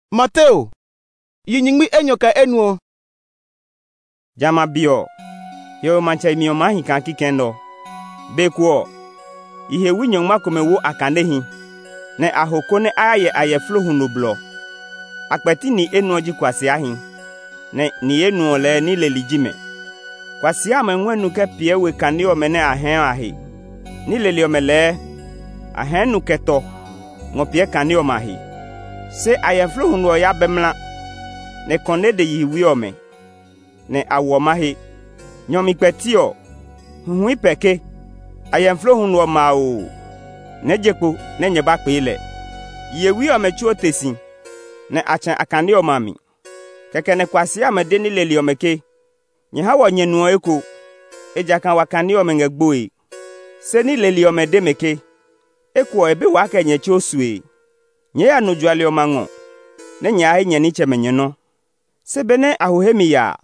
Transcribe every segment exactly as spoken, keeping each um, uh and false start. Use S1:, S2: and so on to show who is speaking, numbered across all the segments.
S1: Mateo, yinyingmi enyoka enuo.
S2: Jama bio, yo mancha mi omahi kan kikendo. Bekuo, ihe winyong makome wo akandehi. Ne ahoko ne aye aye flohunu blo. Akpeti ni enuoji kwasi ahi. Ne ni enuo le ni lelijime. Kwasi ama nwenu ke piewe kanio mene ahen ahi. Ni leliome le ahen nu keto. Ngopie kanio mahi. Se aye flohunu ya bemla. Ne konde de yiwi ome. Ne awo mahi. Nyomi petio. Hui peke. Aye flohunu ma o. Ne jekpo ne nyeba pele. Yewi ome chuo tesi. Ne achen akanio mami. Keke ne kwasi ame deni leli ome ke. Nye hawa nye nuo eko. Eja kan wakani ome ngegboe. Se ni leli ome demeke. Eko ebe wake nye chosue. Nye ya nujuali omango. Ne nye ahe nye niche menyeno. Se bene ahuhemi ya.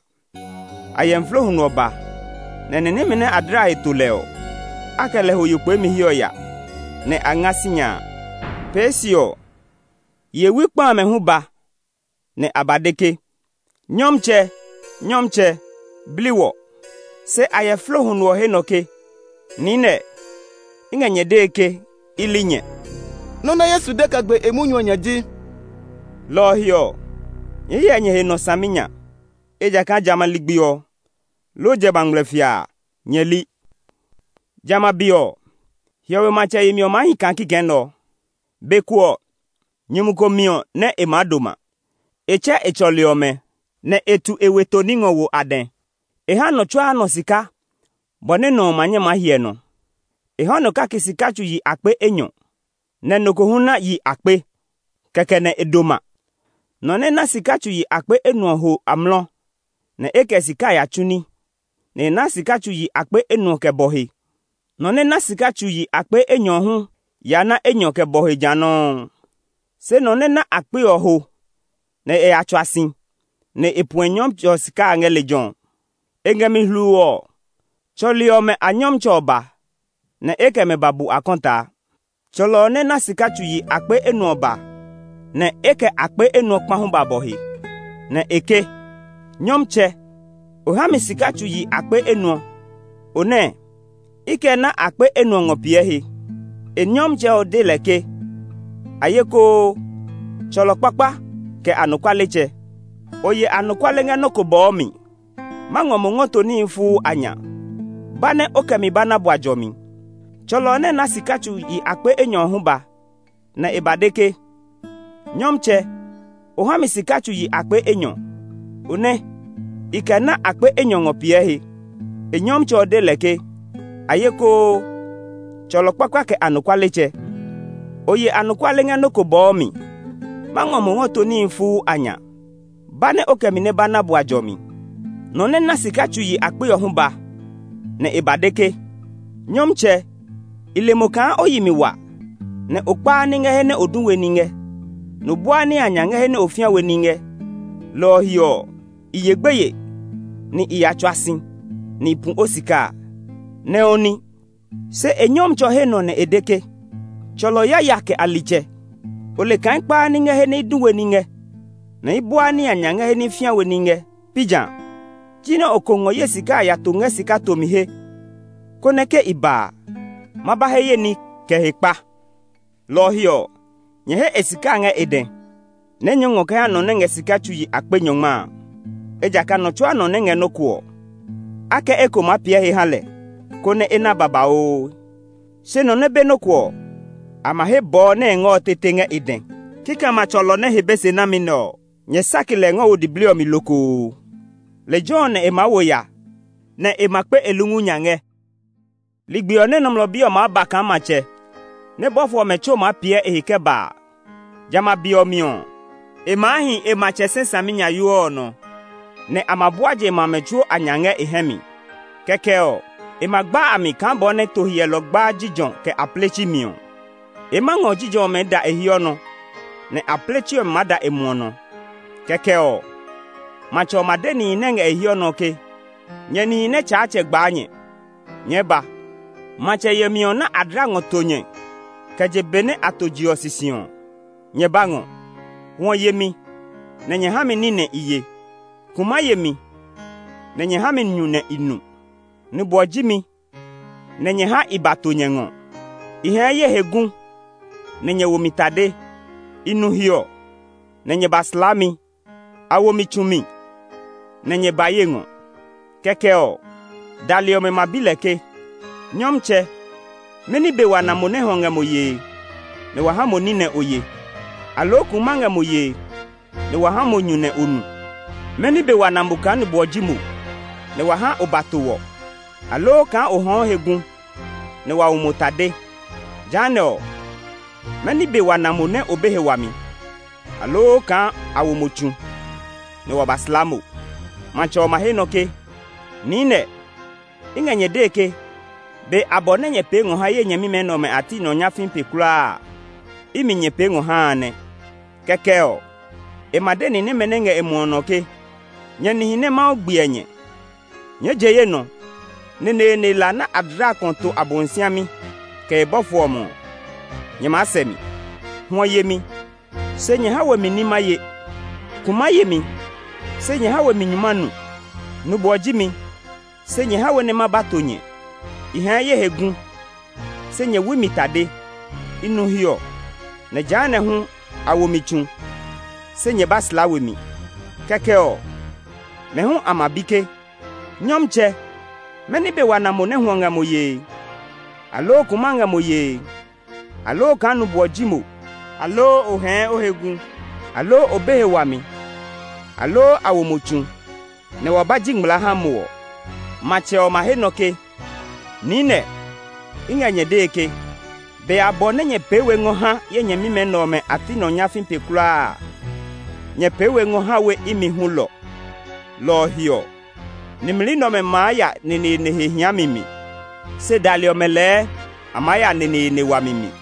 S2: Aye flohunu oba. Ne nene mene adra eto leo. Akele ho yukwe mi hiyo ya. Ne angasinya. Pesio. Ye wikpa me huba. Ne abadeke. Nyomche. Nyomche. Bliwo. Se aye flohunu o henoke. Nine. Inge nye deke. Ilinye.
S1: Nona Yesu deka gbe emunyo nyaji.
S2: Lo hiyo. Ye nye heno saminya. Eja kan jama ligbio. Lo je banglefia. Nyeli. Jama bio. Hiyo macha yimi omahi kan kikendo. Bekuo. Nyimuko mio ne emadoma. Eche echoliome. Ne etu eweto ningo wo aden. Eha no chwa no sika. Bone no manye mahieno. Eha no kaki sika chu yi akpe enyo. Ne nokohuna yi akpe. Keke ne edoma. No ne na sika chu yi akpe enu ho amlo. Ne eke sika ya chuni. Ne na sika chu yi akpe enu ke bohi. No ne na sika chu yi akpe enyo hu. Ya na enyo ke bohi jano. Se no ne na akpe oho. Ne e achwasin. Ne epuenyom cho sika angele jon. Enge mi hluo. Cholio me anyom choba. Ne eke me babu akonta. Cholo ne na sika chu yi akpe enu oba. Ne eke akpe enu okmahu babohi. Ne eke. Nyomche. Ohami sika chu yi akpe enu. One. Ike na akpe enu ngopiehi. E nyomche o deleke. Ayeko. Cholo kpakpa. Ke anukwaleche. Oye anukwale nga noko boomi. Mango mongoto ni infu anya. Bane oke mi bana bwajomi. Cholo ne na sikachu yi akpe enyo huba. Na ibadeke. Nyomche. Ohami sikachu yi akpe enyo. Une. Ike na akpe enyo ngopiehi. E nyomche odeleke. Ayeko. Cholo kwakwa ke anukwaleche. Oye anukwale nga noko boomi. Mango mongoto ni infu anya. Bane oke mine bana bwajomi. None na sikachu yi akpe yohumba. Ne ibadeke. Nyomche. Ile mokan oyimiwa. Ne okpa ninge hene odunwe ninge. No bua ni anyange hene ofiawe ninge. Lo hiyo. Iyegbeye. Ni iyachwasin. Ni ipun osika. Ne oni. Se enyomcho heno ne edeke. Cholo ya yake aliche. Ole kan kpa ninge hene idunwe ninge. Na ibua ni anyange hene fiawe ninge. Pijan. Jino okongo ye sika ya tunge sika tomihe. Koneke iba. Mabahe ye ni kehekpa. Lo hiyo. Nyehe esika nge eden. Ne nyongo kaya no nenge sika chuyi akpe nyongma. Eja ka no chwa no nenge no kuo. Ake eko mapie he hale. Kone ena baba o. Se no nebe no kuo. Ama he bo ne ngo tete nge eden. Kika macholo ne hebese na mino. Nye sakile ngo udiblio mi loko. Le John ema woya. Ne ema kpe elungu nyange. Ligbio ne nomlobio ma baka mache. Ne bofo mecho ma pie ehike ba. Jama bio mion. Ema ahi ema che sensa minya yuo no. Ne amabuaje ma mecho anyange ehemi. Kekeo. Ema gba ami kambo ne tohie lo gba jijon ke aplechi mion. Ema ngo jijon me da ehio no. Ne aplechi o mada emuono. Kekeo. Macho madeni nenge ehio no ke. Nye ni ne chache gbanye. Nyeba. Mache yemion na adrango tonye. Kaje bene atoji osision. Nyebango. Won yemi. nenye hami nine iye. Kuma yemi, nenye hami nyune inu. Nubuojimi, nenye ha ibato nyengo. Ihe ye hegun, nenye womitade. Inu hiyo, nenye baslami. Awomichumi, nenye bayengo. Kekeo, dalio me mabileke. Nyomche, meni bewa na mone honge moye. Ne wahamo nine oye. Alo kumanga moye. Ne wahamo nyune unu. Meni bewa na mbukani buojimu. Ne waha obatuwo. Alo ka ohon hegun. Ne wa umutade. Janeo, meni bewa na mone obehe wami. Alo ka awomochu. Ne wa baslamu. Mancho mahenoke. Nine, inga nyedeke. Be abone nye pengo ha ye nyemi menome ati no nyafin pekura. Imi nye pengo hane. Kekeo. E madeni ne menenge emuonoke. Nye nihine ma ogbienye. Nye jeye no. Nene ne la na adra konto abonsiami. Ke ebofu omo. Nye masemi. Huwa yemi. Se nye hawe minima ye. Kuma yemi. Se nye hawe minyumanu. Nubuojimi. Se nye hawe ne mabatonye. Ihe ye hegun. Se nye wimitade. Inu hiyo. Ne jane hu awomichun. Se nye basla wemi. Kekeo. Me hu amabike. Nyomche. Meni be wana mone huanga moye. Alo kumanga moye. Alo kanu buojimo. Alo ohen ohegun. Alo obehe wami. Alo awomochun. Ne wabaji ngmla hamuo. Mache o mahenoke. Nine. Inga nyedeke. Be abone nye pewe ngoha ye nye mime nome ati no nyafin pekula. Nye pewe ngoha we imi hulo. Lo hiyo. Nimli nome maya nini nehe hiamimi. Se dalio mele amaya nini ne wamimi.